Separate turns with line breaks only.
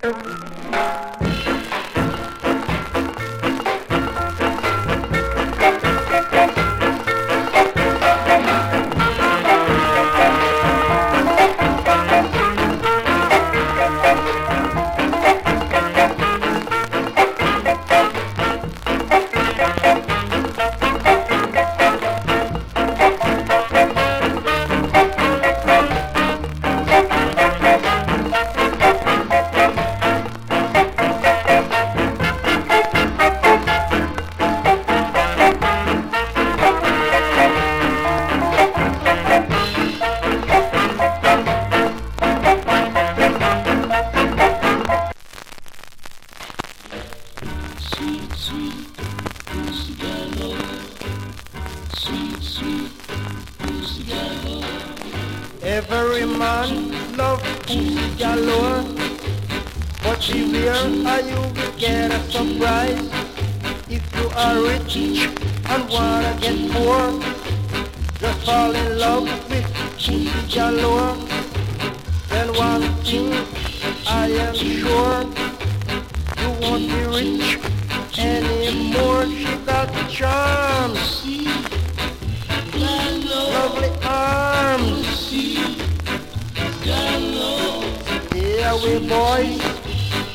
Every man love pussy galore, but beware how you will get a surprise. If you are rich and wanna get poor, just fall in love with pussy galore. Then one thing I am sure, you won't be rich anymore. She got charms, lovely arms. Yeah, we boys